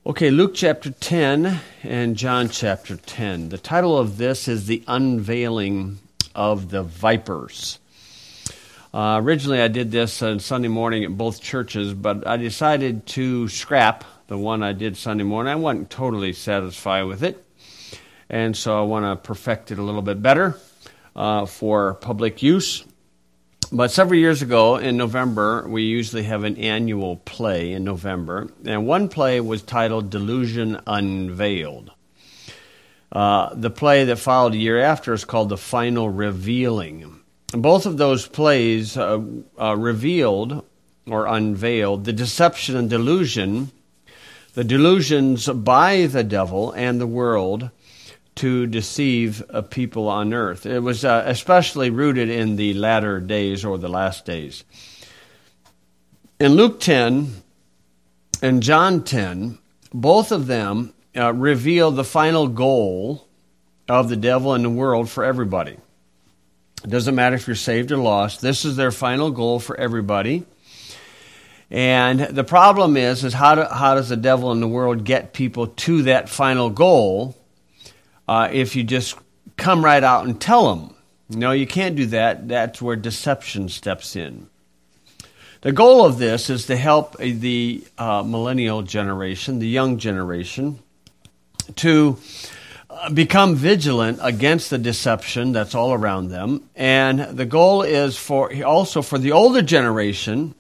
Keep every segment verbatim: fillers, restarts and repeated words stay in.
Okay, Luke chapter ten and John chapter ten. The title of this is The Unveiling of the Vipers. Uh, originally I did this on Sunday morning at both churches, but I decided to scrap the one I did Sunday morning. I wasn't totally satisfied with it, and so I want to perfect it a little bit better uh, for public use. But several years ago, in November, we usually have an annual play in November, and one play was titled Delusion Unveiled. Uh, the play that followed a year after is called The Final Revealing. And both of those plays uh, uh, revealed or unveiled the deception and delusion, the delusions by the devil and the world to deceive uh, people on earth. It was uh, especially rooted in the latter days or the last days. In Luke ten and John ten, both of them uh, reveal the final goal of the devil and the world for everybody. It doesn't matter if you're saved or lost. This is their final goal for everybody. And the problem is, is how, do, how does the devil and the world get people to that final goal? Uh, if you just come right out and tell them. No, you can't do that. That's where deception steps in. The goal of this is to help the uh, millennial generation, the young generation, to uh, become vigilant against the deception that's all around them. And the goal is for also for the older generation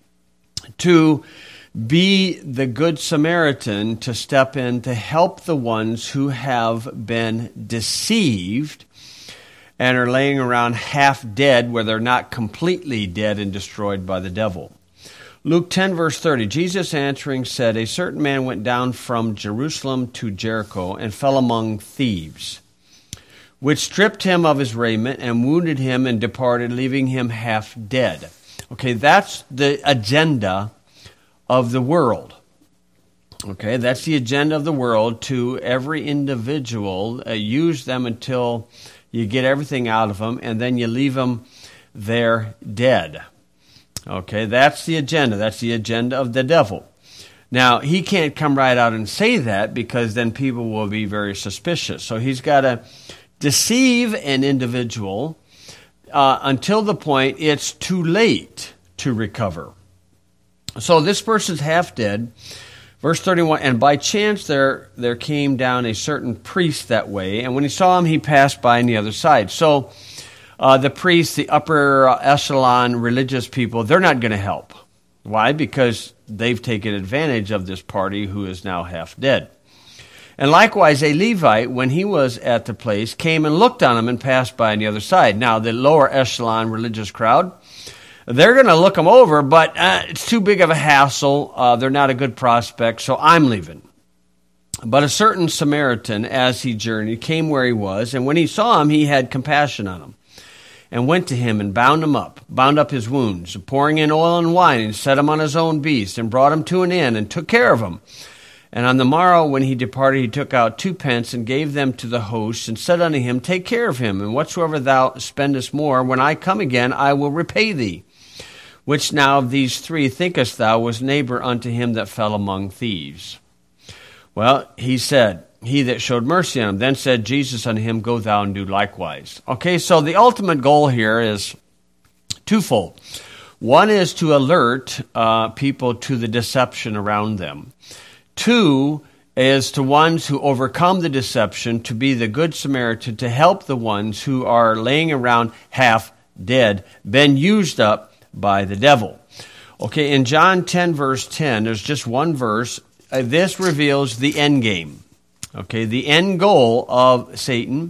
to be the good Samaritan, to step in to help the ones who have been deceived and are laying around half dead where they're not completely dead and destroyed by the devil. Luke ten verse thirty, Jesus answering said, "A certain man went down from Jerusalem to Jericho and fell among thieves, which stripped him of his raiment and wounded him and departed, leaving him half dead." Okay, that's the agenda of the world. Okay, that's the agenda of the world to every individual. Uh, use them until you get everything out of them, and then you leave them there dead. Okay, that's the agenda. That's the agenda of the devil. Now, he can't come right out and say that because then people will be very suspicious. So he's got to deceive an individual uh, until the point it's too late to recover. So this person's half dead. Verse thirty-one, "And by chance there there came down a certain priest that way, and when he saw him, he passed by on the other side." So uh, the priests, the upper echelon religious people, they're not going to help. Why? Because they've taken advantage of this party who is now half dead. "And likewise a Levite, when he was at the place, came and looked on him and passed by on the other side." Now the lower echelon religious crowd, they're going to look them over, but uh, it's too big of a hassle. Uh, they're not a good prospect, so I'm leaving. "But a certain Samaritan, as he journeyed, came where he was, and when he saw him, he had compassion on him, and went to him and bound him up, bound up his wounds, pouring in oil and wine, and set him on his own beast, and brought him to an inn, and took care of him. And on the morrow, when he departed, he took out two pence, and gave them to the host, and said unto him, Take care of him, and whatsoever thou spendest more, when I come again, I will repay thee. Which now of these three thinkest thou was neighbor unto him that fell among thieves? Well, he said, He that showed mercy on him. Then said Jesus unto him, Go thou and do likewise." Okay, so the ultimate goal here is twofold. One is to alert uh, people to the deception around them. Two is to ones who overcome the deception to be the good Samaritan, to help the ones who are laying around half dead, been used up by the devil. Okay, in John ten, verse ten, there's just one verse. Uh, this reveals the end game. Okay, the end goal of Satan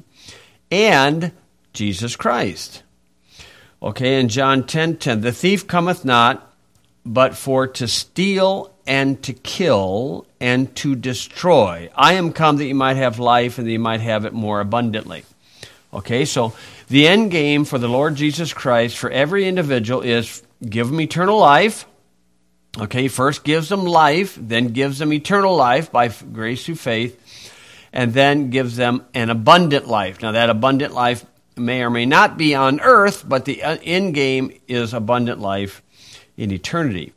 and Jesus Christ. Okay, in John ten ten, "The thief cometh not, but for to steal and to kill and to destroy. I am come that you might have life and that you might have it more abundantly." Okay, so the end game for the Lord Jesus Christ for every individual is give them eternal life. Okay, first gives them life, then gives them eternal life by grace through faith, and then gives them an abundant life. Now that abundant life may or may not be on earth, but the end game is abundant life in eternity.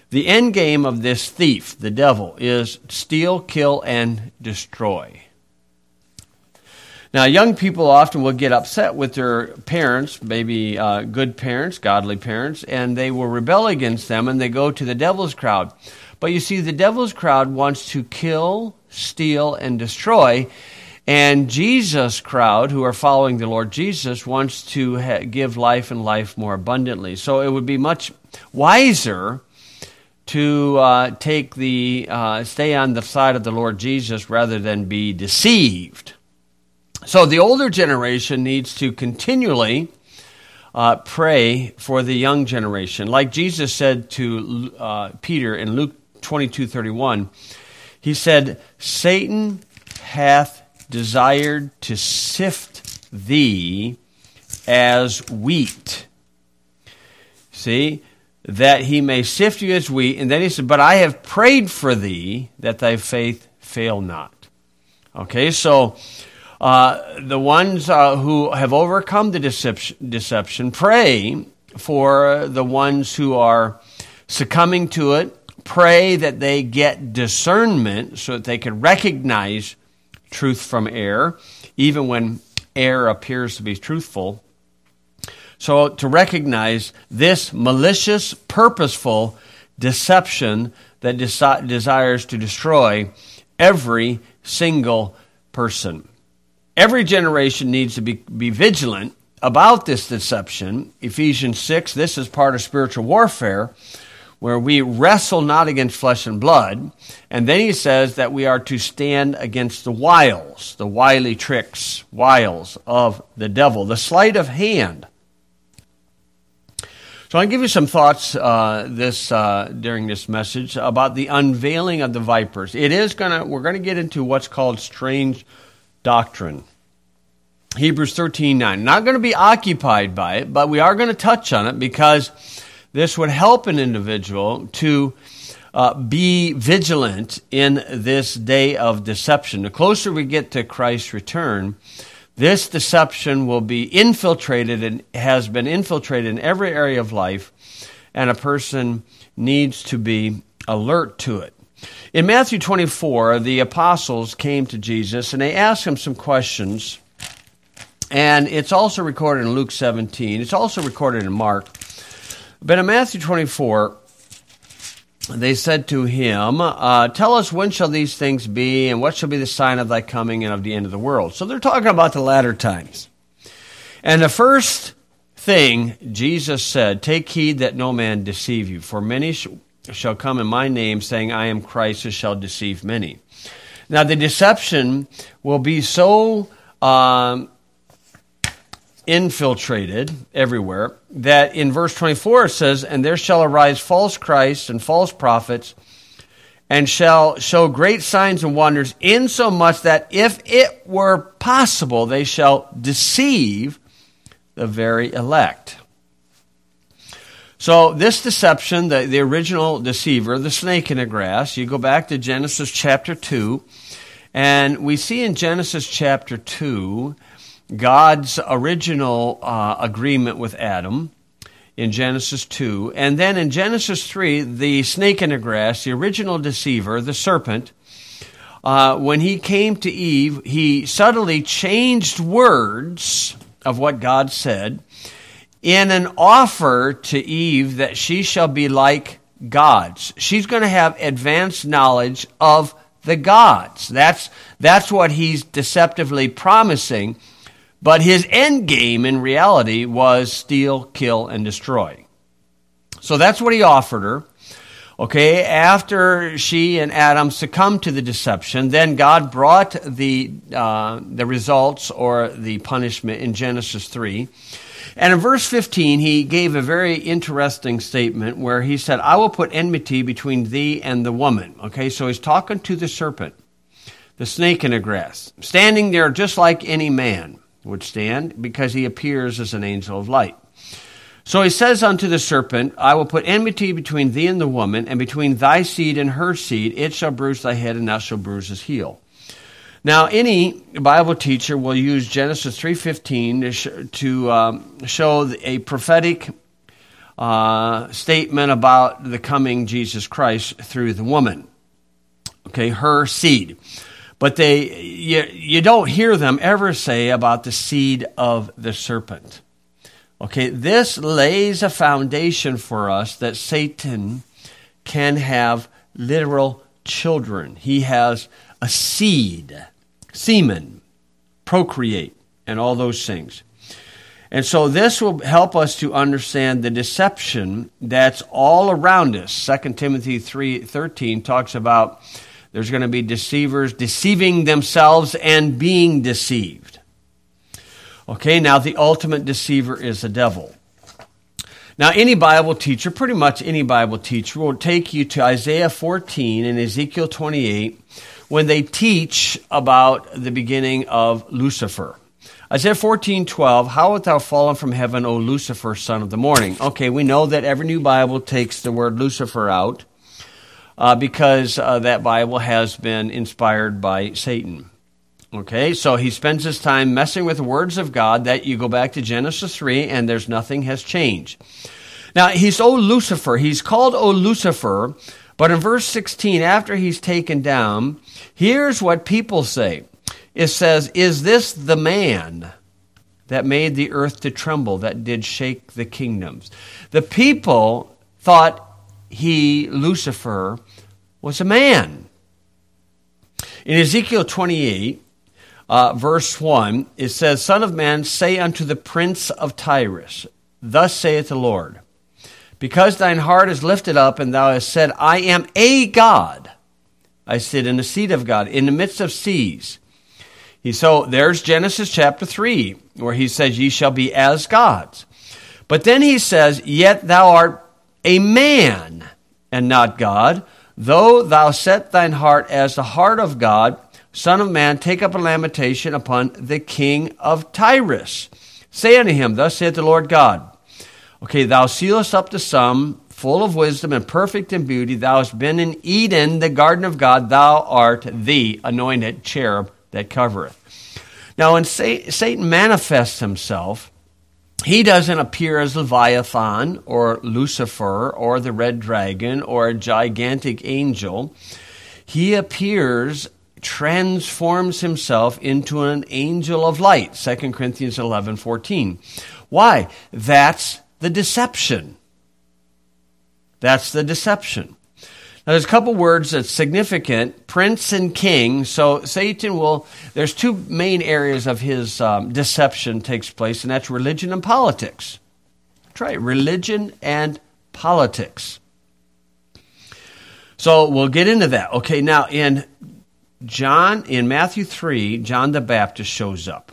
The end game of this thief, the devil, is steal, kill, and destroy. Now, young people often will get upset with their parents, maybe uh, good parents, godly parents, and they will rebel against them, and they go to the devil's crowd. But you see, the devil's crowd wants to kill, steal, and destroy, and Jesus' crowd, who are following the Lord Jesus, wants to ha- give life and life more abundantly. So it would be much wiser to uh, take the uh, stay on the side of the Lord Jesus rather than be deceived. So the older generation needs to continually uh, pray for the young generation. Like Jesus said to uh, Peter in Luke twenty-two thirty-one, he said, Satan hath desired to sift thee as wheat. See, that he may sift you as wheat. And then he said, but I have prayed for thee that thy faith fail not. Okay, so Uh, the ones uh, who have overcome the deception, deception, pray for the ones who are succumbing to it. Pray that they get discernment so that they can recognize truth from error, even when error appears to be truthful. So to recognize this malicious, purposeful deception that desi- desires to destroy every single person. Every generation needs to be, be vigilant about this deception. Ephesians six, this is part of spiritual warfare, where we wrestle not against flesh and blood. And then he says that we are to stand against the wiles, the wily tricks, wiles of the devil, the sleight of hand. So I'll give you some thoughts uh, this uh, during this message about the unveiling of the vipers. It is gonna we're gonna get into what's called strange doctrine. Hebrews thirteen nine. Not going to be occupied by it, but we are going to touch on it because this would help an individual to uh, be vigilant in this day of deception. The closer we get to Christ's return, this deception will be infiltrated and has been infiltrated in every area of life, and a person needs to be alert to it. In Matthew twenty-four, the apostles came to Jesus and they asked him some questions. And it's also recorded in Luke seventeen. It's also recorded in Mark. But in Matthew twenty-four, they said to him, uh, tell us, when shall these things be, and what shall be the sign of thy coming and of the end of the world? So they're talking about the latter times. And the first thing Jesus said, take heed that no man deceive you, for many sh- shall come in my name, saying, I am Christ, and shall deceive many. Now the deception will be so Um, infiltrated everywhere, that in verse twenty-four it says, and there shall arise false Christs and false prophets, and shall show great signs and wonders, insomuch that if it were possible, they shall deceive the very elect. So this deception, the, the original deceiver, the snake in the grass, you go back to Genesis chapter two, and we see in Genesis chapter two, God's original uh, agreement with Adam in Genesis two. And then in Genesis three, the snake in the grass, the original deceiver, the serpent, uh, when he came to Eve, he subtly changed words of what God said in an offer to Eve that she shall be like gods. She's going to have advanced knowledge of the gods. That's, that's what he's deceptively promising. But his end game in reality was steal, kill, and destroy. So that's what he offered her. Okay, after she and Adam succumbed to the deception, then God brought the uh, the results or the punishment in Genesis three. And in verse fifteen, he gave a very interesting statement where he said, I will put enmity between thee and the woman. Okay, so he's talking to the serpent, the snake in the grass, standing there just like any man would stand, because he appears as an angel of light. So he says unto the serpent, I will put enmity between thee and the woman, and between thy seed and her seed. It shall bruise thy head, and thou shalt bruise his heel. Now, any Bible teacher will use Genesis three fifteen to, sh- to um, show a prophetic uh, statement about the coming Jesus Christ through the woman. Okay, her seed. But they, you, you don't hear them ever say about the seed of the serpent. Okay, this lays a foundation for us that Satan can have literal children. He has a seed, semen, procreate, and all those things. And so this will help us to understand the deception that's all around us. Second Timothy three thirteen talks about there's going to be deceivers deceiving themselves and being deceived. Okay, now the ultimate deceiver is the devil. Now any Bible teacher, pretty much any Bible teacher, will take you to Isaiah fourteen and Ezekiel twenty-eight when they teach about the beginning of Lucifer. Isaiah fourteen twelve, how art thou fallen from heaven, O Lucifer, son of the morning? Okay, we know that every new Bible takes the word Lucifer out uh, because uh, that Bible has been inspired by Satan. Okay, so he spends his time messing with the words of God that you go back to Genesis three and there's nothing has changed. Now, he's O Lucifer. He's called O Lucifer, but in verse sixteen, after he's taken down, here's what people say. It says, is this the man that made the earth to tremble, that did shake the kingdoms? The people thought he, Lucifer, was a man. In Ezekiel twenty-eight, uh, verse one, it says, Son of man, say unto the prince of Tyrus, thus saith the Lord, because thine heart is lifted up, and thou hast said, I am a God. I sit in the seat of God, in the midst of seas. He, so there's Genesis chapter three, where he says, ye shall be as gods. But then he says, yet thou art a man, and not God, though thou set thine heart as the heart of God, Son of man, take up a lamentation upon the king of Tyrus. Say unto him, thus saith the Lord God, okay, thou sealest up the sum, full of wisdom and perfect in beauty. Thou hast been in Eden, the garden of God. Thou art the anointed cherub that covereth. Now, when Satan manifests himself, he doesn't appear as Leviathan or Lucifer or the red dragon or a gigantic angel. He appears, transforms himself into an angel of light, Second Corinthians eleven fourteen. Why? That's the deception. That's the deception. Now, there's a couple words that's significant, prince and king. So Satan will, there's two main areas of his um, deception takes place, and that's religion and politics. That's right, religion and politics. So we'll get into that. Okay, now in John, in Matthew three, John the Baptist shows up.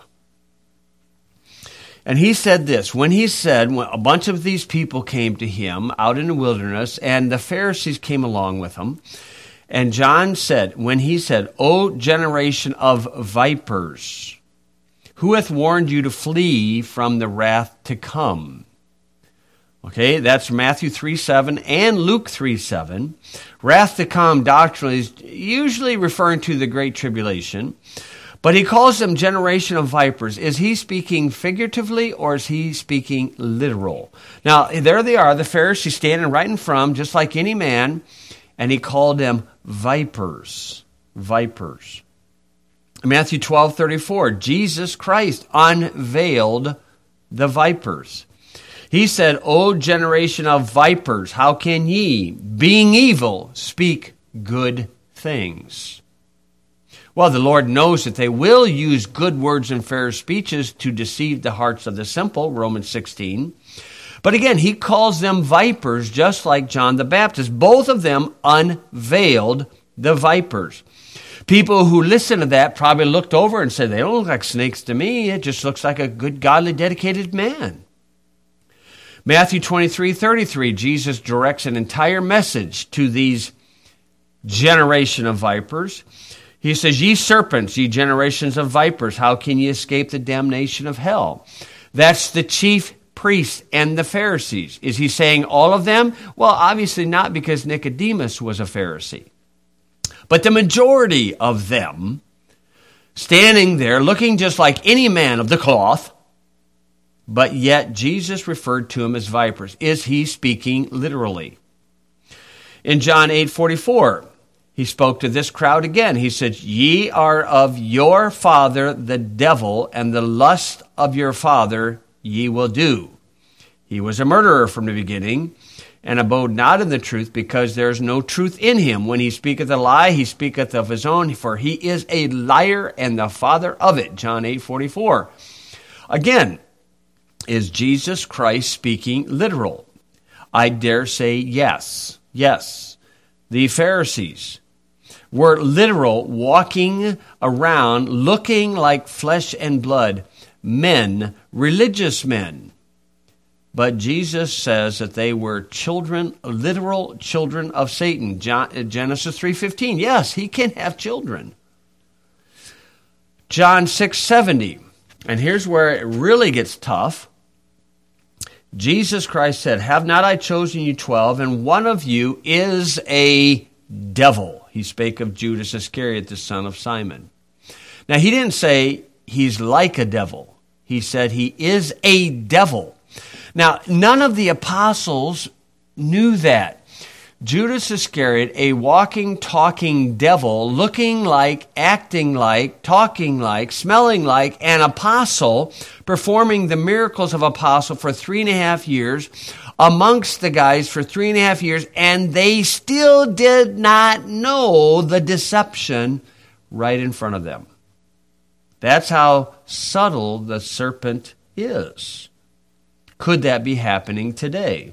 And he said this, when he said, when a bunch of these people came to him out in the wilderness, and the Pharisees came along with him, and John said, when he said, O generation of vipers, who hath warned you to flee from the wrath to come? Okay, that's Matthew three seven and Luke three seven. Wrath to come doctrinally is usually referring to the Great Tribulation. But he calls them generation of vipers. Is he speaking figuratively or is he speaking literal? Now, there they are, the Pharisees standing right in front, just like any man, and he called them vipers. Vipers. Matthew twelve thirty-four, Jesus Christ unveiled the vipers. He said, O generation of vipers, how can ye, being evil, speak good things? Well, the Lord knows that they will use good words and fair speeches to deceive the hearts of the simple, Romans sixteen. But again, he calls them vipers just like John the Baptist. Both of them unveiled the vipers. People who listen to that probably looked over and said, they don't look like snakes to me. It just looks like a good, godly, dedicated man. Matthew twenty-three thirty-three, Jesus directs an entire message to these generation of vipers. He says, ye serpents, ye generations of vipers, how can ye escape the damnation of hell? That's the chief priests and the Pharisees. Is he saying all of them? Well, obviously not, because Nicodemus was a Pharisee. But the majority of them, standing there, looking just like any man of the cloth, but yet Jesus referred to them as vipers. Is he speaking literally? In John eight forty-four, he spoke to this crowd again. He said, ye are of your father the devil, and the lust of your father ye will do. He was a murderer from the beginning, and abode not in the truth, because there is no truth in him. When he speaketh a lie, he speaketh of his own, for he is a liar and the father of it. John eight forty-four. Again, is Jesus Christ speaking literal? I dare say yes. Yes. The Pharisees were literal, walking around looking like flesh and blood men, religious men. But Jesus says that they were children, literal children of Satan. John, Genesis three fifteen. Yes, he can have children. John six seventy. And here's where it really gets tough. Jesus Christ said, have not I chosen you twelve, and one of you is a devil. He spake of Judas Iscariot, the son of Simon. Now, he didn't say he's like a devil. He said he is a devil. Now, none of the apostles knew that. Judas Iscariot, a walking, talking devil, looking like, acting like, talking like, smelling like an apostle, performing the miracles of apostle for three and a half years, amongst the guys for three and a half years, and they still did not know the deception right in front of them. That's how subtle the serpent is. Could that be happening today?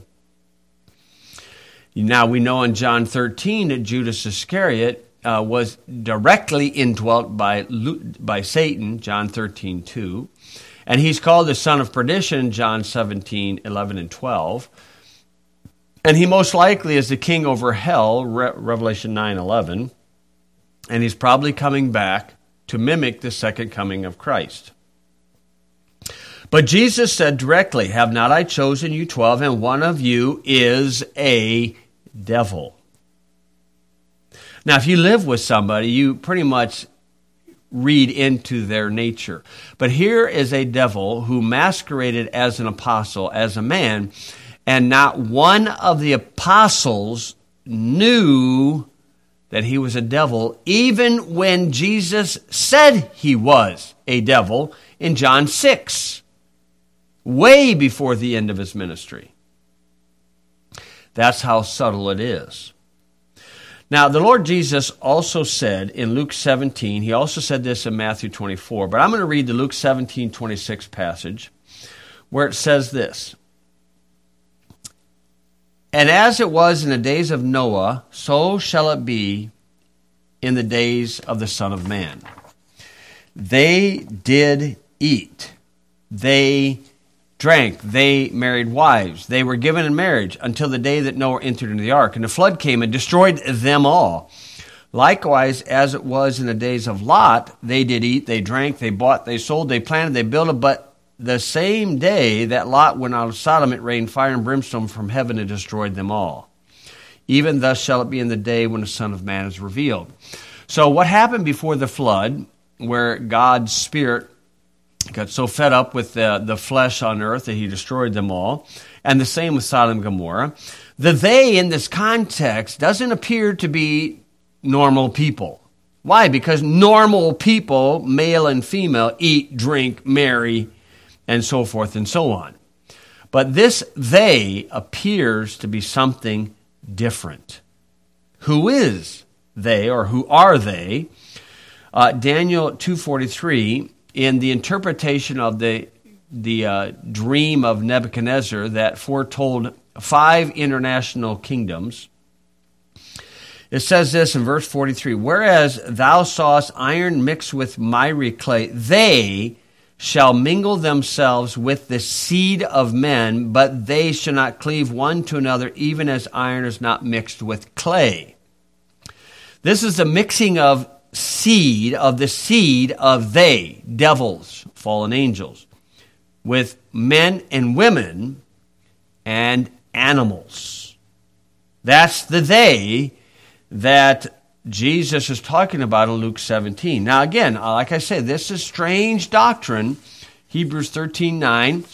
Now, we know in John thirteen that Judas Iscariot uh, was directly indwelt by, by Satan, John thirteen two. And he's called the son of perdition, John seventeen eleven and twelve. And he most likely is the king over hell, Re- Revelation nine eleven. And he's probably coming back to mimic the second coming of Christ. But Jesus said directly, have not I chosen you twelve, and one of you is a devil. Now, if you live with somebody, you pretty much read into their nature. But here is a devil who masqueraded as an apostle, as a man, and not one of the apostles knew that he was a devil, even when Jesus said he was a devil in John six. Way before the end of his ministry. That's how subtle it is. Now, the Lord Jesus also said in Luke seventeen, he also said this in Matthew twenty-four, but I'm going to read the Luke seventeen twenty-six passage, where it says this, and as it was in the days of Noah, so shall it be in the days of the Son of Man. They did eat. They drank, they married wives, they were given in marriage until the day that Noah entered into the ark, and the flood came and destroyed them all. Likewise, as it was in the days of Lot, they did eat, they drank, they bought, they sold, they planted, they built, but the same day that Lot went out of Sodom, it rained fire and brimstone from heaven and destroyed them all. Even thus shall it be in the day when the Son of Man is revealed. So what happened before the flood, where God's Spirit got so fed up with the, the flesh on earth that he destroyed them all. And the same with Sodom and Gomorrah. The they in this context doesn't appear to be normal people. Why? Because normal people, male and female, eat, drink, marry, and so forth and so on. But this they appears to be something different. Who is they, or who are they? Uh, Daniel two forty-three, in the interpretation of the the uh, dream of Nebuchadnezzar that foretold five international kingdoms, it says this in verse forty-three, whereas thou sawest iron mixed with miry clay, they shall mingle themselves with the seed of men, but they shall not cleave one to another, even as iron is not mixed with clay. This is the mixing of seed, of the seed of they, devils, fallen angels, with men and women and animals. That's the they that Jesus is talking about in Luke seventeen. Now again, like I say, this is strange doctrine. Hebrews thirteen nine.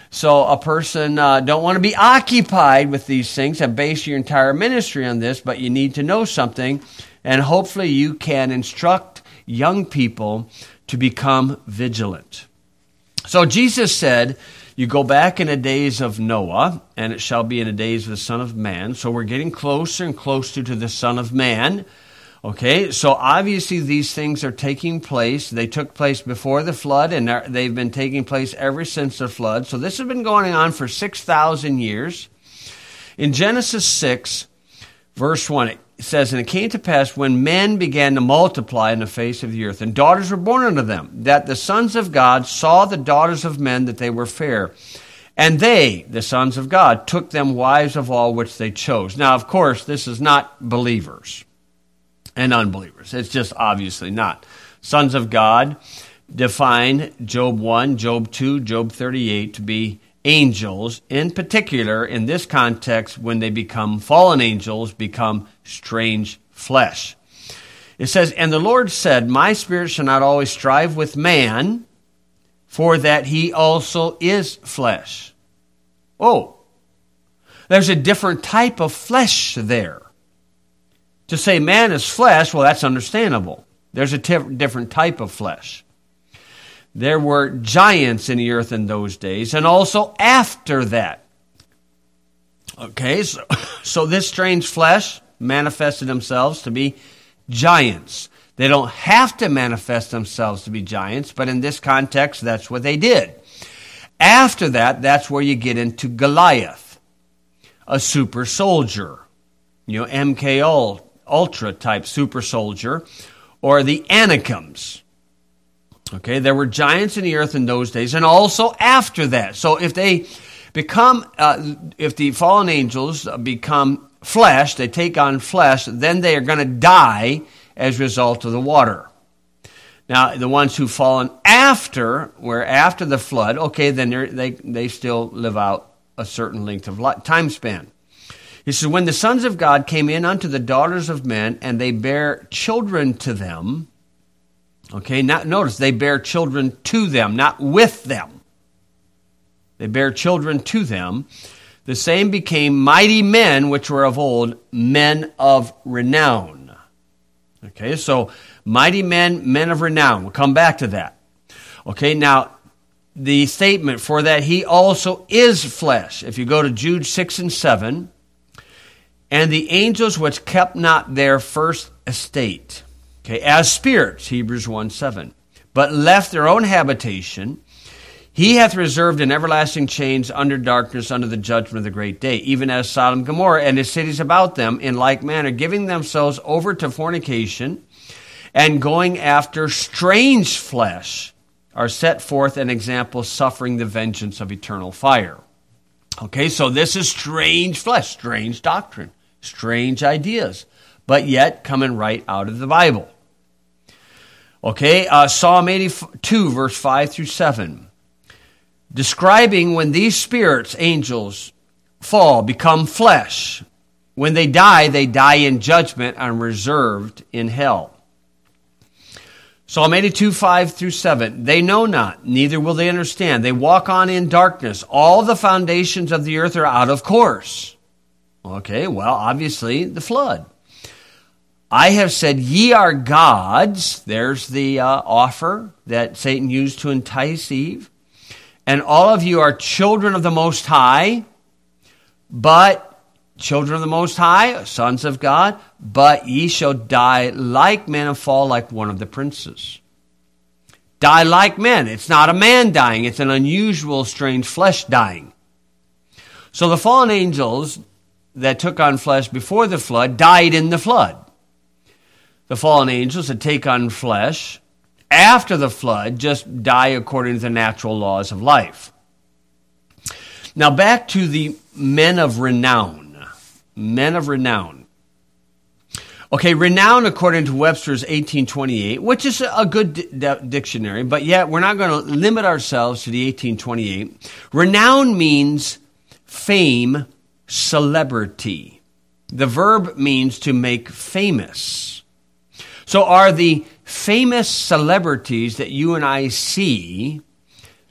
So a person uh, don't want to be occupied with these things and base your entire ministry on this, but you need to know something, and hopefully you can instruct young people to become vigilant. So Jesus said, you go back in the days of Noah, and it shall be in the days of the Son of Man. So we're getting closer and closer to the Son of Man. Okay, so obviously these things are taking place. They took place before the flood, and they've been taking place ever since the flood. So this has been going on for six thousand years. In Genesis six, verse one, it says, and it came to pass when men began to multiply in the face of the earth, and daughters were born unto them, that the sons of God saw the daughters of men that they were fair. And they, the sons of God, took them wives of all which they chose. Now, of course, this is not believers and unbelievers. It's just obviously not. Sons of God define Job one, Job two, Job thirty-eight to be angels, in particular, in this context, when they become fallen angels, become strange flesh. It says, and the Lord said, my spirit shall not always strive with man, for that he also is flesh. Oh, there's a different type of flesh there. To say man is flesh, well, that's understandable. There's a t- different type of flesh. There were giants in the earth in those days, and also after that. Okay, so, so this strange flesh manifested themselves to be giants. They don't have to manifest themselves to be giants, but in this context, that's what they did. After that, that's where you get into Goliath, a super soldier, you know, M K Ultra type super soldier, or the Anakims. Okay, there were giants in the earth in those days, and also after that. So if they become, uh, if the fallen angels become flesh, they take on flesh, then they are going to die as a result of the water. Now, the ones who've fallen after, where after the flood, okay, then they they still live out a certain length of time span. He says, when the sons of God came in unto the daughters of men, and they bare children to them. Okay, now notice, they bear children to them, not with them. They bear children to them. The same became mighty men, which were of old, men of renown. Okay, so mighty men, men of renown. We'll come back to that. Okay, now, the statement, for that he also is flesh. If you go to Jude six and seven, and the angels which kept not their first estate, okay, as spirits, Hebrews one seven, but left their own habitation, he hath reserved in everlasting chains under darkness, under the judgment of the great day, even as Sodom and Gomorrah and his cities about them, in like manner, giving themselves over to fornication and going after strange flesh, are set forth an example, suffering the vengeance of eternal fire. Okay, so this is strange flesh, strange doctrine, strange ideas, but yet coming right out of the Bible. Okay, uh, Psalm eighty-two, verse five through seven. Describing when these spirits, angels, fall, become flesh. When they die, they die in judgment and reserved in hell. Psalm eighty-two, five through seven. They know not, neither will they understand. They walk on in darkness. All the foundations of the earth are out of course. Okay, well, obviously, the flood. I have said, ye are gods. There's the uh, offer that Satan used to entice Eve. And all of you are children of the Most High, but children of the Most High, sons of God, but ye shall die like men and fall like one of the princes. Die like men. It's not a man dying. It's an unusual, strange flesh dying. So the fallen angels that took on flesh before the flood died in the flood. The fallen angels that take on flesh after the flood just die according to the natural laws of life. Now back to the men of renown. Men of renown. Okay, renown according to Webster's eighteen twenty-eight, which is a good di- dictionary, but yet we're not going to limit ourselves to the eighteen twenty-eight. Renown means fame, celebrity. The verb means to make famous. So are the famous celebrities that you and I see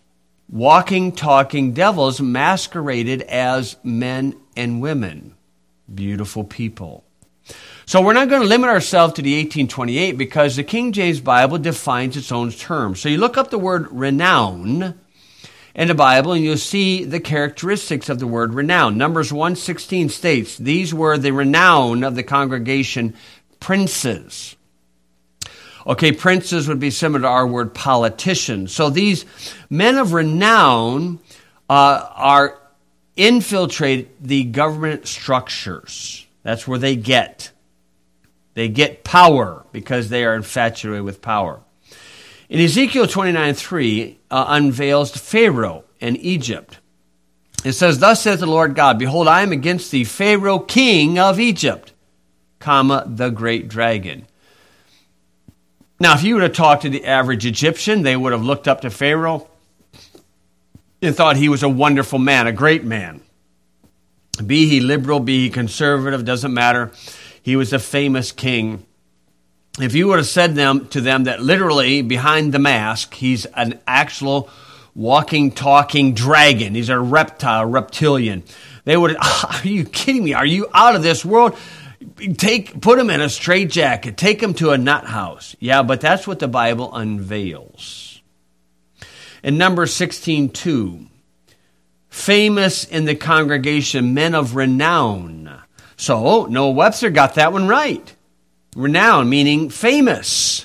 walking, talking devils masqueraded as men and women, beautiful people. So we're not going to limit ourselves to the eighteen twenty-eight because the King James Bible defines its own terms. So you look up the word renown in the Bible and you'll see the characteristics of the word renown. Numbers one sixteen states, these were the renown of the congregation, princes. Okay, princes would be similar to our word politicians. So these men of renown uh, are infiltrate the government structures. That's where they get. They get power because they are infatuated with power. In Ezekiel twenty-nine three uh, unveils Pharaoh in Egypt. It says, thus says the Lord God, behold, I am against thee, Pharaoh, king of Egypt, comma, the great dragon. Now, if you would have talked to the average Egyptian, they would have looked up to Pharaoh and thought he was a wonderful man, a great man. Be he liberal, be he conservative, doesn't matter. He was a famous king. If you would have said them to them that literally behind the mask, he's an actual walking, talking dragon. He's a reptile, reptilian. They would have, are you kidding me? Are you out of this world? Take, put him in a straitjacket. Take him to a nut house. Yeah, but that's what the Bible unveils. In Numbers sixteen two, famous in the congregation, men of renown. So, Noah Webster got that one right. Renown, meaning famous.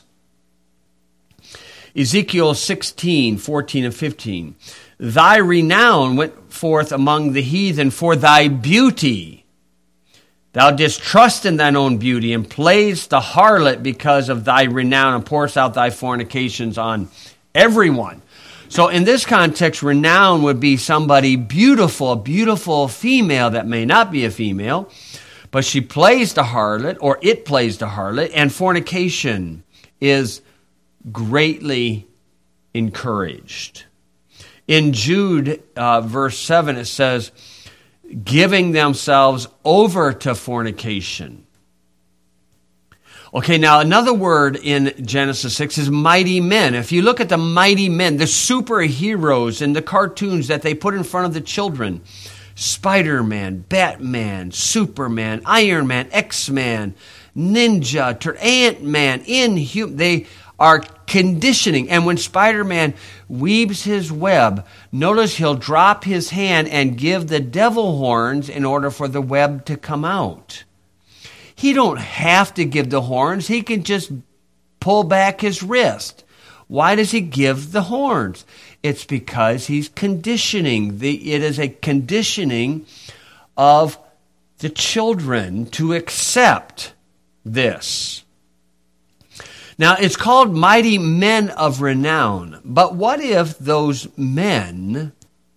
Ezekiel sixteen, fourteen, and fifteen. Thy renown went forth among the heathen for thy beauty. Thou didst trust in thine own beauty, and playedst the harlot because of thy renown, and pourest out thy fornications on everyone. So in this context, renown would be somebody beautiful, a beautiful female that may not be a female, but she plays the harlot, or it plays the harlot, and fornication is greatly encouraged. In Jude, uh, verse seven, it says, giving themselves over to fornication. Okay, now another word in Genesis six is mighty men. If you look at the mighty men, the superheroes in the cartoons that they put in front of the children, Spider-Man, Batman, Superman, Iron Man, X-Man, Ninja, Tur- Ant-Man, Inhuman, they are conditioning. And when Spider-Man weaves his web, notice he'll drop his hand and give the devil horns in order for the web to come out. He don't have to give the horns. He can just pull back his wrist. Why does he give the horns? It's because he's conditioning. The, it is a conditioning of the children to accept this. Now, it's called mighty men of renown. But what if those men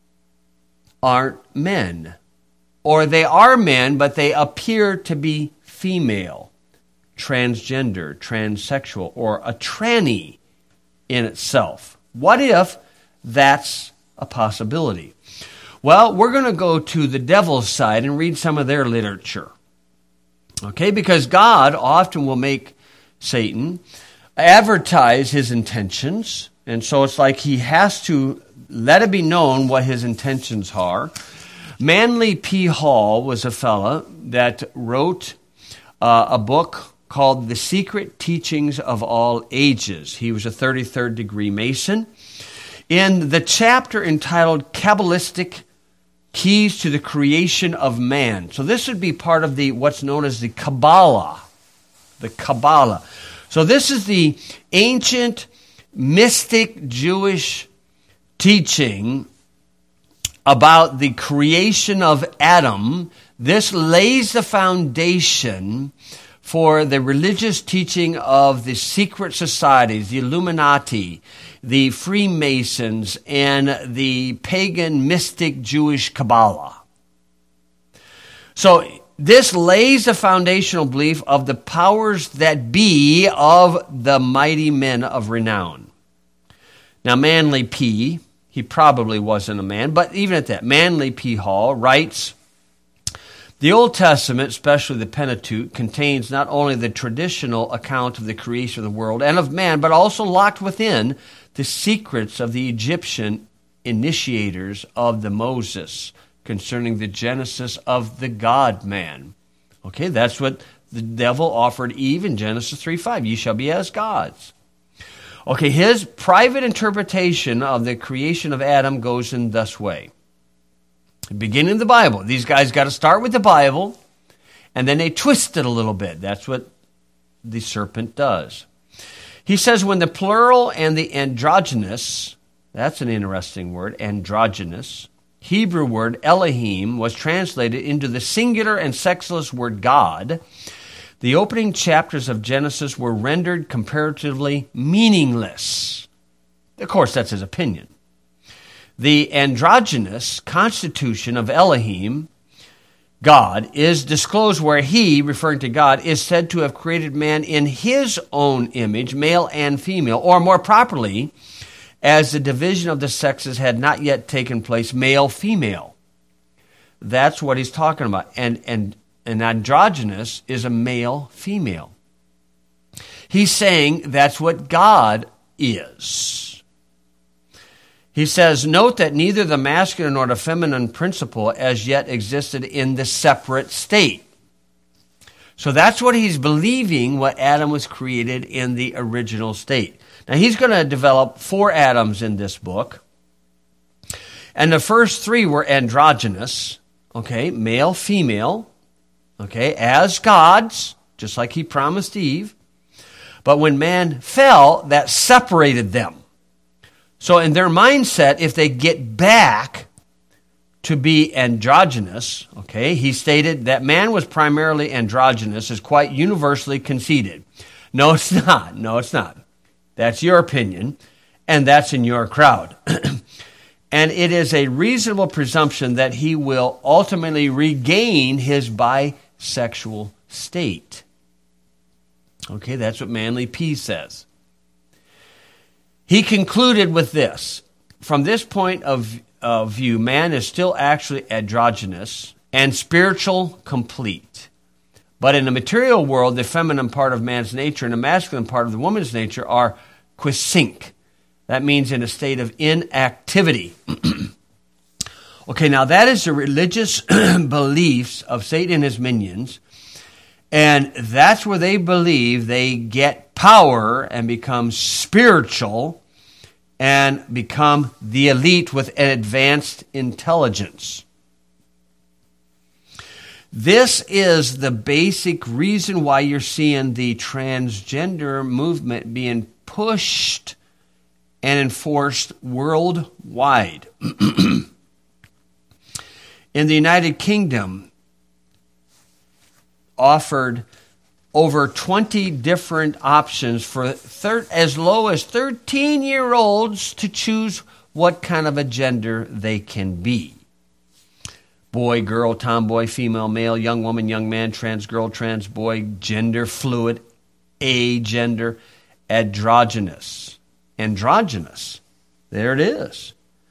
aren't men? Or they are men, but they appear to be female, transgender, transsexual, or a tranny in itself. What if that's a possibility? Well, we're going to go to the devil's side and read some of their literature. Okay, because God often will make Satan advertise his intentions, and so it's like he has to let it be known what his intentions are. Manly P. Hall was a fella that wrote uh, a book called The Secret Teachings of All Ages. He was a thirty-third degree Mason. In the chapter entitled Kabbalistic Keys to the Creation of Man. So this would be part of the what's known as the Kabbalah. The Kabbalah. So this is the ancient mystic Jewish teaching about the creation of Adam. This lays the foundation for the religious teaching of the secret societies, the Illuminati, the Freemasons, and the pagan mystic Jewish Kabbalah. So this lays the foundational belief of the powers that be of the mighty men of renown. Now, Manly P., he probably wasn't a man, but even at that, Manly P. Hall writes, the Old Testament, especially the Pentateuch, contains not only the traditional account of the creation of the world and of man, but also locked within the secrets of the Egyptian initiators of the Moses concerning the genesis of the God-man. Okay, that's what the devil offered Eve in Genesis three five. Ye shall be as gods. Okay, his private interpretation of the creation of Adam goes in this way. Beginning of the Bible, these guys got to start with the Bible, and then they twist it a little bit. That's what the serpent does. He says when the plural and the androgynous, that's an interesting word, androgynous, Hebrew word Elohim was translated into the singular and sexless word God, the opening chapters of Genesis were rendered comparatively meaningless. Of course, that's his opinion. The androgynous constitution of Elohim, God, is disclosed where he, referring to God, is said to have created man in his own image, male and female, or more properly, as the division of the sexes had not yet taken place, male-female. That's what he's talking about. And, and an androgynous is a male-female. He's saying that's what God is. He says, note that neither the masculine nor the feminine principle as yet existed in the separate state. So that's what he's believing, what Adam was created in the original state. Now he's going to develop four Adams in this book. And the first three were androgynous, okay, male, female, okay, as gods, just like he promised Eve. But when man fell, that separated them. So in their mindset, if they get back to be androgynous, okay, he stated that man was primarily androgynous is quite universally conceded. No, it's not. No, it's not. That's your opinion, and that's in your crowd. And it is a reasonable presumption that he will ultimately regain his bisexual state. Okay, that's what Manly P says. He concluded with this. From this point of, of view, man is still actually androgynous and spiritual complete. But in the material world, the feminine part of man's nature and the masculine part of the woman's nature are quiescent. That means in a state of inactivity. Okay, now that is the religious beliefs of Satan and his minions. And that's where they believe they get power and become spiritual and become the elite with an advanced intelligence. This is the basic reason why you're seeing the transgender movement being pushed and enforced worldwide. In the United Kingdom, offered over twenty different options for thir- as low as thirteen-year-olds to choose what kind of a gender they can be. Boy, girl, tomboy, female, male, young woman, young man, trans girl, trans boy, gender fluid, agender, androgynous. Androgynous. There it is.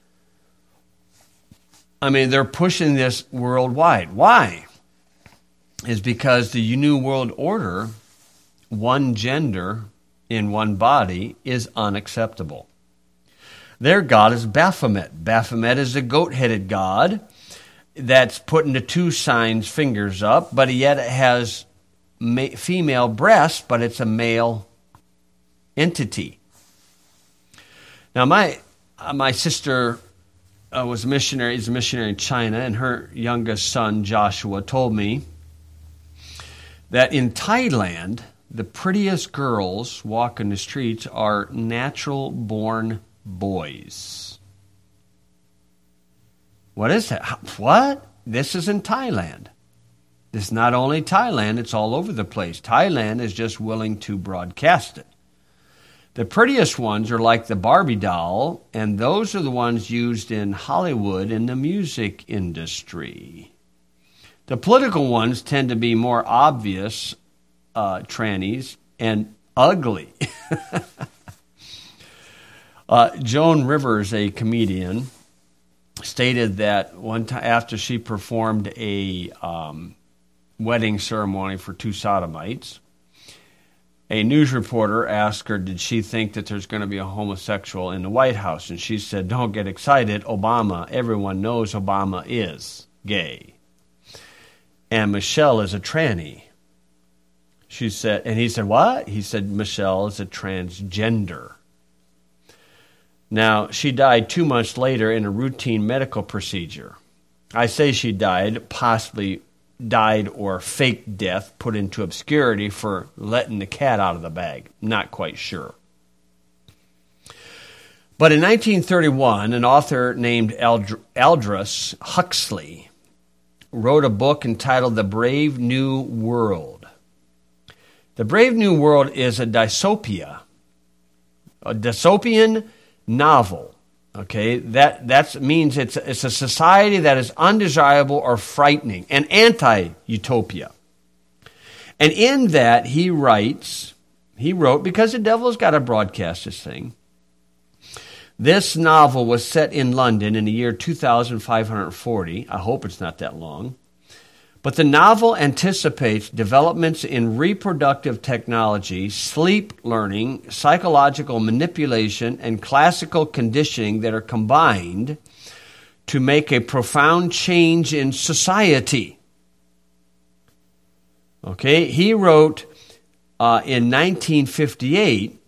I mean, they're pushing this worldwide. Why? Is because the New World Order, one gender in one body, is unacceptable. Their god is Baphomet. Baphomet is a goat-headed god that's putting the two signs fingers up, but yet it has ma- female breasts, but it's a male entity. Now, my uh, my sister uh, was a missionary, is a missionary in China, and her youngest son, Joshua, told me that in Thailand, the prettiest girls walking the streets are natural-born boys. What is that? What? This is in Thailand. This is not only Thailand, it's all over the place. Thailand is just willing to broadcast it. The prettiest ones are like the Barbie doll, and those are the ones used in Hollywood in the music industry. The political ones tend to be more obvious uh, trannies and ugly. uh, Joan Rivers, a comedian, stated that one time after she performed a um, wedding ceremony for two sodomites, a news reporter asked her, did she think that there's going to be a homosexual in the White House? And she said, don't get excited, Obama, everyone knows Obama is gay. And Michelle is a tranny. She said, and he said, what? He said, Michelle is a transgender. Now, she died two months later in a routine medical procedure. I say she died, possibly died or fake death, put into obscurity for letting the cat out of the bag. Not quite sure. But in nineteen thirty-one, an author named Ald- Aldous Huxley wrote a book entitled The Brave New World. The Brave New World is a dystopia, a dystopian novel. Okay, that that means it's it's a society that is undesirable or frightening, an anti-utopia. And in that he writes, he wrote, because the devil's got to broadcast this thing. This novel was set in London in the year two thousand five hundred forty. I hope it's not that long. But the novel anticipates developments in reproductive technology, sleep learning, psychological manipulation, and classical conditioning that are combined to make a profound change in society. Okay, he wrote uh, in nineteen fifty-eight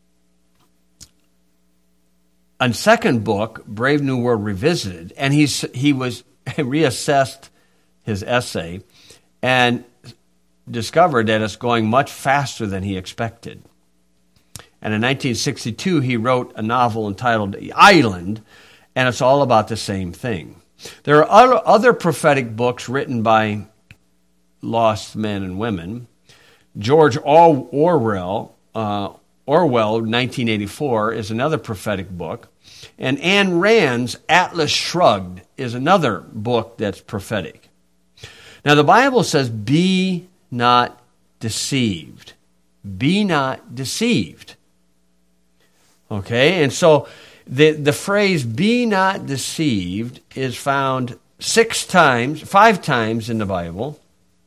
a second book, Brave New World Revisited, and he's, he was reassessed his essay, and discovered that it's going much faster than he expected. And in nineteen sixty-two, he wrote a novel entitled The Island, and it's all about the same thing. There are other prophetic books written by lost men and women. George Orwell, uh, Orwell, nineteen eighty-four, is another prophetic book. And Ayn Rand's Atlas Shrugged is another book that's prophetic. Now, the Bible says, be not deceived. Be not deceived. Okay, and so the, the phrase, be not deceived, is found six times, five times in the Bible.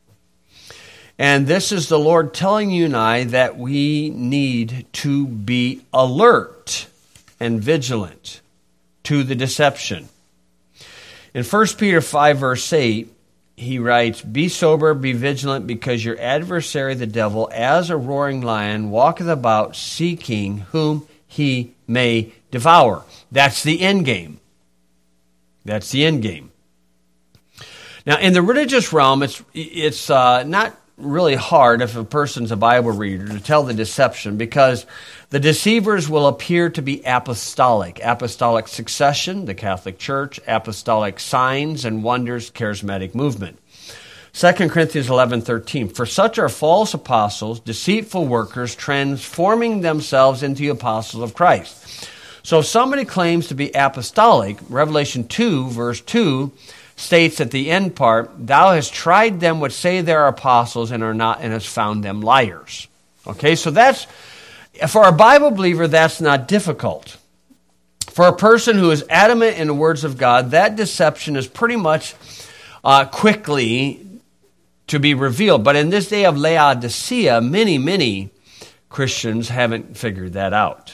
And this is the Lord telling you and I that we need to be alert and vigilant to the deception. In First Peter five, verse eight, he writes, be sober, be vigilant, because your adversary, the devil, as a roaring lion, walketh about seeking whom he may devour. That's the end game. That's the end game. Now, in the religious realm, it's it's uh, not really hard if a person's a Bible reader to tell the deception, because the deceivers will appear to be apostolic. Apostolic succession, the Catholic Church, apostolic signs and wonders, charismatic movement. Second Corinthians eleven thirteen, for such are false apostles, deceitful workers, transforming themselves into the apostles of Christ. So if somebody claims to be apostolic, Revelation two, verse two, states at the end part, thou hast tried them which say they are apostles and are not, and hast found them liars. Okay, so that's, for a Bible believer, that's not difficult. For a person who is adamant in the words of God, that deception is pretty much uh, quickly to be revealed. But in this day of Laodicea, many, many Christians haven't figured that out.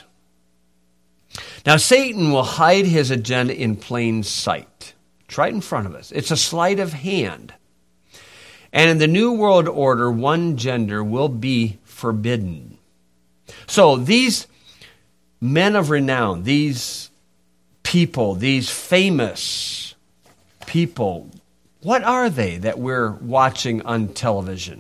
Now, Satan will hide his agenda in plain sight. It's right in front of us. It's a sleight of hand. And in the New World Order, one gender will be forbidden. So these men of renown, these people, these famous people, what are they that we're watching on television?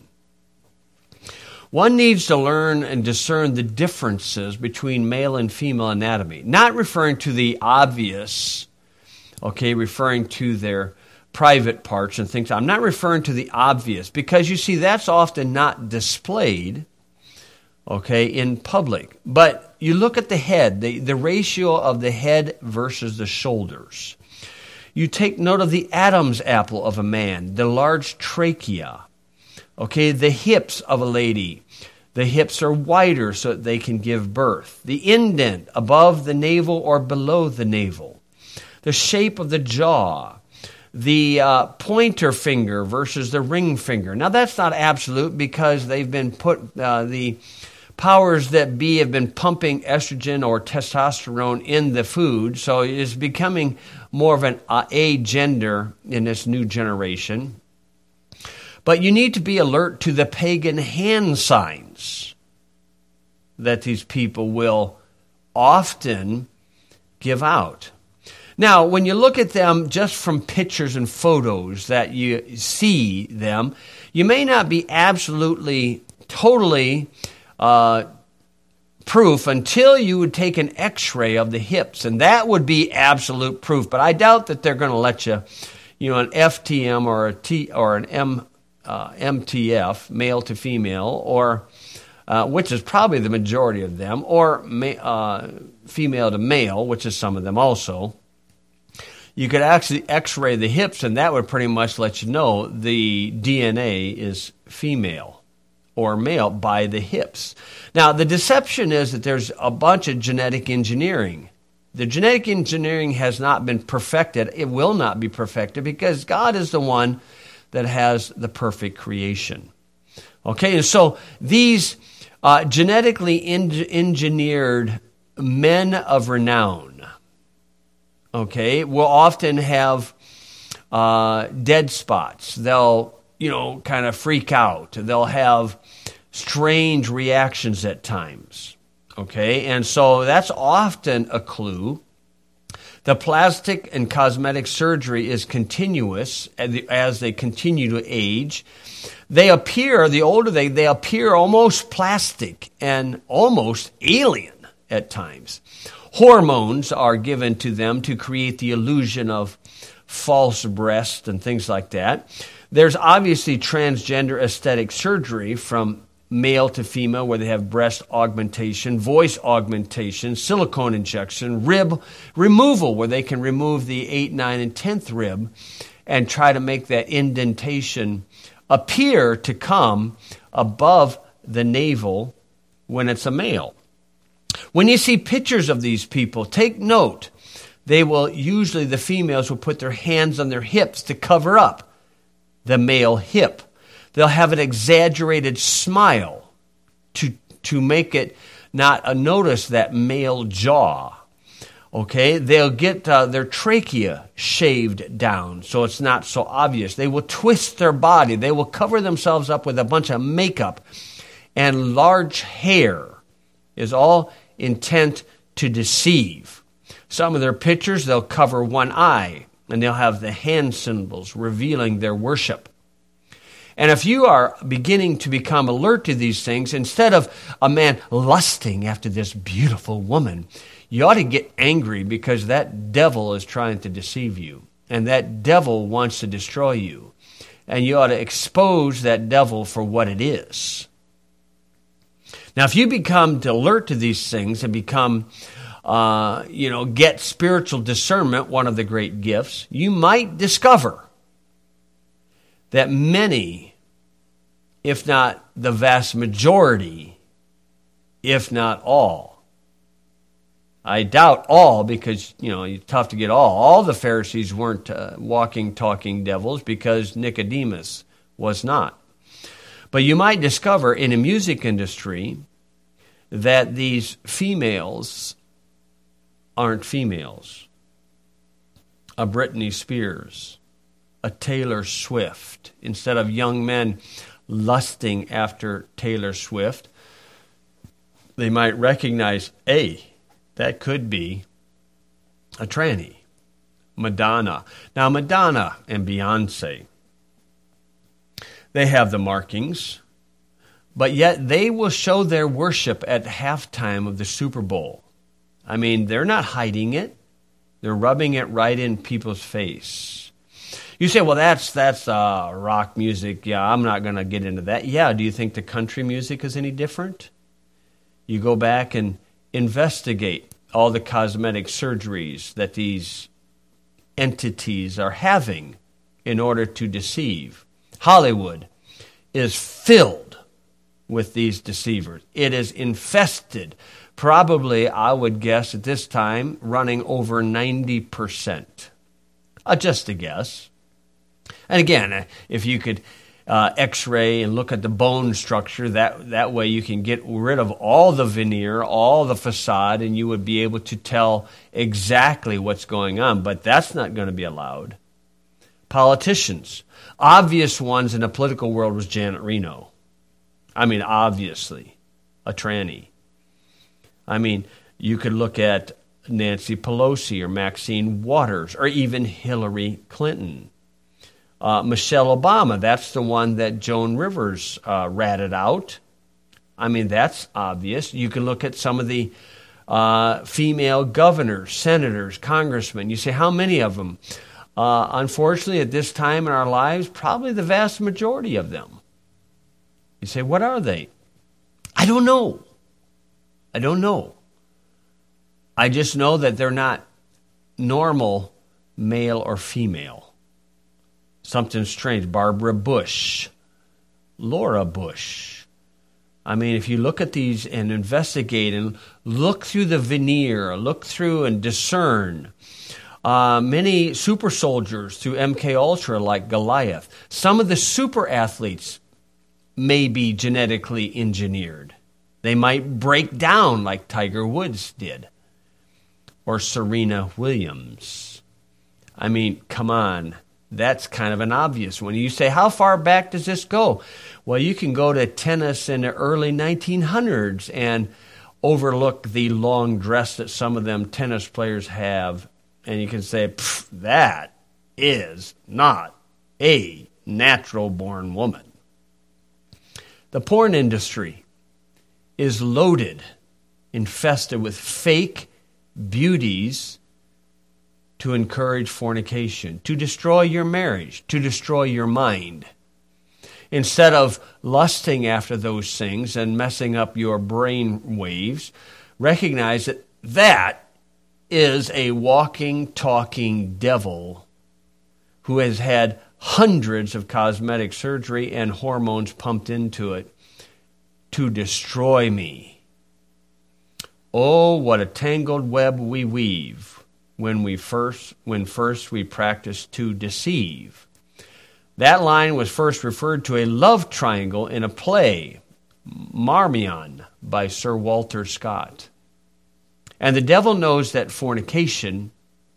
One needs to learn and discern the differences between male and female anatomy, not referring to the obvious, okay, referring to their private parts and things. I'm not referring to the obvious, because you see, that's often not displayed, okay, in public. But you look at the head, the, the ratio of the head versus the shoulders. You take note of the Adam's apple of a man, the large trachea, okay, the hips of a lady. The hips are wider so that they can give birth. The indent above the navel or below the navel. The shape of the jaw, the uh, pointer finger versus the ring finger. Now, that's not absolute, because they've been put, uh, the powers that be have been pumping estrogen or testosterone in the food, so it's becoming more of an agender in this new generation. But you need to be alert to the pagan hand signs that these people will often give out. Now, when you look at them just from pictures and photos that you see them, you may not be absolutely, totally uh, proof until you would take an x-ray of the hips, and that would be absolute proof. But I doubt that they're going to let you, you know, an F T M or a T or an M, uh, M T F, male to female, or uh, which is probably the majority of them, or ma- uh, female to male, which is some of them also. You could actually x-ray the hips, and that would pretty much let you know the D N A is female or male by the hips. Now, the deception is that there's a bunch of genetic engineering. The genetic engineering has not been perfected. It will not be perfected because God is the one that has the perfect creation. Okay, and so these uh, genetically en- engineered men of renown, okay, will often have uh, dead spots. They'll, you know, kind of freak out. They'll have strange reactions at times, okay? And so that's often a clue. The plastic and cosmetic surgery is continuous as they continue to age. They appear, the older they, they appear almost plastic and almost alien at times. Hormones are given to them to create the illusion of false breasts and things like that. There's obviously transgender aesthetic surgery from male to female where they have breast augmentation, voice augmentation, silicone injection, rib removal where they can remove the eighth, ninth, and tenth rib and try to make that indentation appear to come above the navel when it's a male. When you see pictures of these people, take note. They will usually, the females will put their hands on their hips to cover up the male hip. They'll have an exaggerated smile to, to make it not a notice that male jaw. Okay, they'll get uh, their trachea shaved down so it's not so obvious. They will twist their body. They will cover themselves up with a bunch of makeup and large hair is all intent to deceive. Some of their pictures, they'll cover one eye and they'll have the hand symbols revealing their worship. And if you are beginning to become alert to these things, instead of a man lusting after this beautiful woman, you ought to get angry because that devil is trying to deceive you. And that devil wants to destroy you. And you ought to expose that devil for what it is. Now, if you become alert to these things and become, uh, you know, get spiritual discernment, one of the great gifts, you might discover that many, if not the vast majority, if not all, I doubt all because, you know, it's tough to get all. All the Pharisees weren't uh, walking, talking devils because Nicodemus was not. But you might discover in the music industry that these females aren't females. A Britney Spears, a Taylor Swift. Instead of young men lusting after Taylor Swift, they might recognize, hey, that could be a tranny. Madonna. Now, Madonna and Beyonce, they have the markings, but yet they will show their worship at halftime of the Super Bowl. I mean, they're not hiding it. They're rubbing it right in people's face. You say, well, that's that's uh, rock music. Yeah, I'm not going to get into that. Yeah, do you think the country music is any different? You go back and investigate all the cosmetic surgeries that these entities are having in order to deceive. Hollywood is filled with these deceivers. It is infested. Probably, I would guess at this time, running over ninety percent. Uh, just a guess. And again, if you could uh, x-ray and look at the bone structure. That, that way you can get rid of all the veneer, all the facade, and you would be able to tell exactly what's going on. But that's not going to be allowed. Politicians. Obvious ones in the political world was Janet Reno. I mean, obviously, a tranny. I mean, you could look at Nancy Pelosi or Maxine Waters or even Hillary Clinton. Uh, Michelle Obama, that's the one that Joan Rivers uh, ratted out. I mean, that's obvious. You can look at some of the uh, female governors, senators, congressmen. You say, how many of them? Uh, unfortunately, at this time in our lives, probably the vast majority of them. You say, what are they? I don't know. I don't know. I just know that they're not normal male or female. Something strange. Barbara Bush, Laura Bush. I mean, if you look at these and investigate and look through the veneer, look through and discern, uh, many super soldiers through M K Ultra like Goliath. Some of the super athletes may be genetically engineered. They might break down like Tiger Woods did. Or Serena Williams. I mean, come on. That's kind of an obvious one. You say, how far back does this go? Well, you can go to tennis in the early nineteen hundreds and overlook the long dress that some of them tennis players have. And you can say, that is not a natural-born woman. The porn industry is loaded, infested with fake beauties to encourage fornication, to destroy your marriage, to destroy your mind. Instead of lusting after those things and messing up your brain waves, recognize that that is a walking, talking devil who has had hundreds of cosmetic surgery and hormones pumped into it to destroy me. Oh, what a tangled web we weave when we first when first we practice to deceive. That line was first referred to a love triangle in a play, Marmion, by Sir Walter Scott. And the devil knows that fornication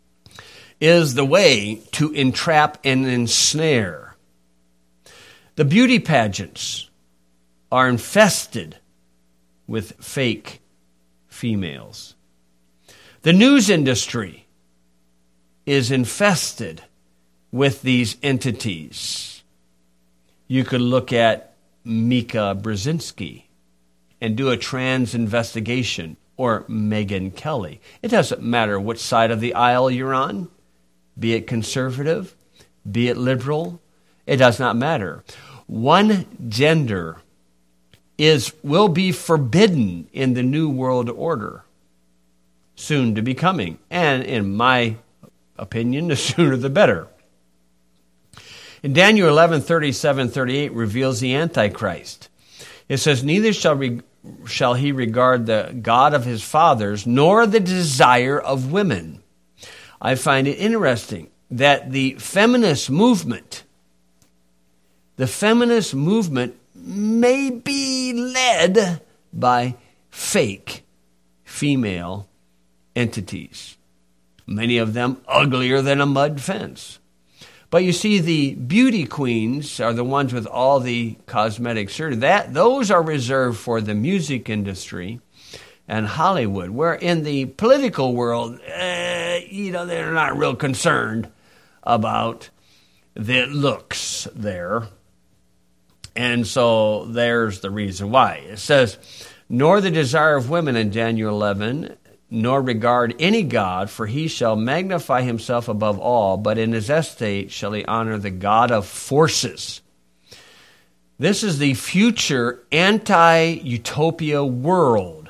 is the way to entrap and ensnare. The beauty pageants are infested with fake females. The news industry is infested with these entities. You could look at Mika Brzezinski and do a trans investigation, or Megyn Kelly. It doesn't matter which side of the aisle you're on, be it conservative, be it liberal, it does not matter. One gender is will be forbidden in the New World Order, soon to be coming. And in my opinion, the sooner the better. In Daniel eleven, thirty-seven, thirty-eight reveals the Antichrist. It says, neither shall, re- shall he regard the God of his fathers, nor the desire of women. I find it interesting that the feminist movement, the feminist movement may be led by fake female entities. Many of them uglier than a mud fence. But you see, the beauty queens are the ones with all the cosmetic surgery. That those are reserved for the music industry and Hollywood, where in the political world, uh, you know, they're not real concerned about the looks there. And so there's the reason why. It says, nor the desire of women in Daniel eleven, nor regard any god, for he shall magnify himself above all, but in his estate shall he honor the God of forces. This is the future anti-utopia world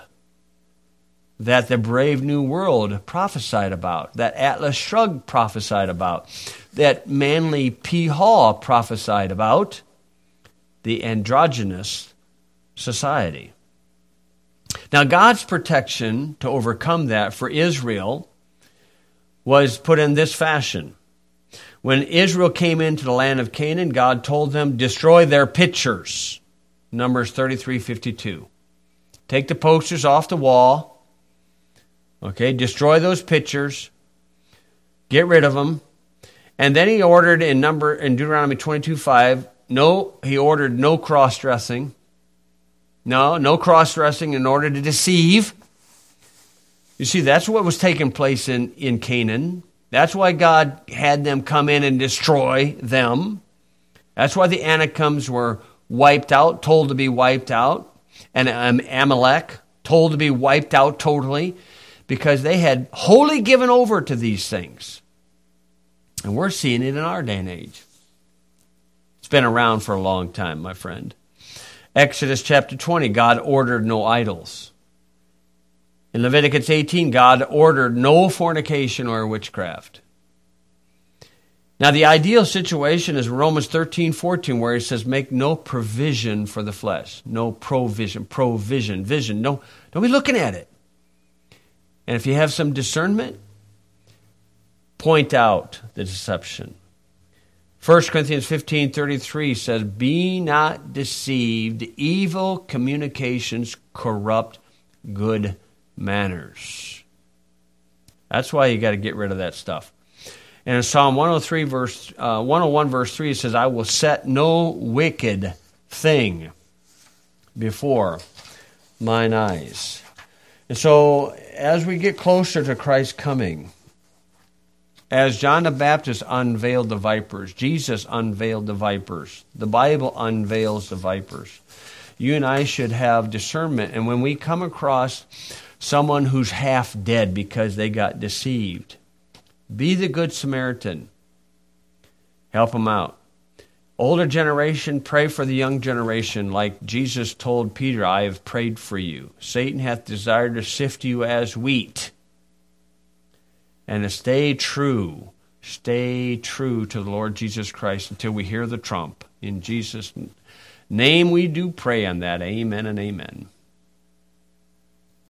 that the Brave New World prophesied about, that Atlas Shrugged prophesied about, that Manly P. Hall prophesied about, the androgynous society. Now, God's protection to overcome that for Israel was put in this fashion. When Israel came into the land of Canaan, God told them, destroy their pictures. Numbers thirty-three fifty-two. Take the posters off the wall. Okay, destroy those pictures. Get rid of them. And then he ordered in number in Deuteronomy twenty-two five, no, he ordered no cross-dressing. No, no cross-dressing in order to deceive. You see, that's what was taking place in, in Canaan. That's why God had them come in and destroy them. That's why the Anakims were wiped out, told to be wiped out. And Amalek, told to be wiped out totally, because they had wholly given over to these things. And we're seeing it in our day and age. It's been around for a long time, my friend. Exodus chapter twenty, God ordered no idols. In Leviticus eighteen, God ordered no fornication or witchcraft. Now, the ideal situation is Romans thirteen fourteen, where he says, make no provision for the flesh. No provision, provision, vision. No, don't be looking at it. And if you have some discernment, point out the deception. First Corinthians fifteen thirty-three says, be not deceived. Evil communications corrupt good manners. That's why you got to get rid of that stuff. And in Psalm one oh three, verse uh, one oh one, verse three, it says, I will set no wicked thing before mine eyes. And so, as we get closer to Christ's coming, as John the Baptist unveiled the vipers, Jesus unveiled the vipers, the Bible unveils the vipers, you and I should have discernment. And when we come across someone who's half dead because they got deceived, be the good Samaritan. Help them out. Older generation, pray for the young generation, like Jesus told Peter, I have prayed for you. Satan hath desired to sift you as wheat. And to stay true, stay true to the Lord Jesus Christ until we hear the trump. In Jesus' name we do pray on that. Amen and amen.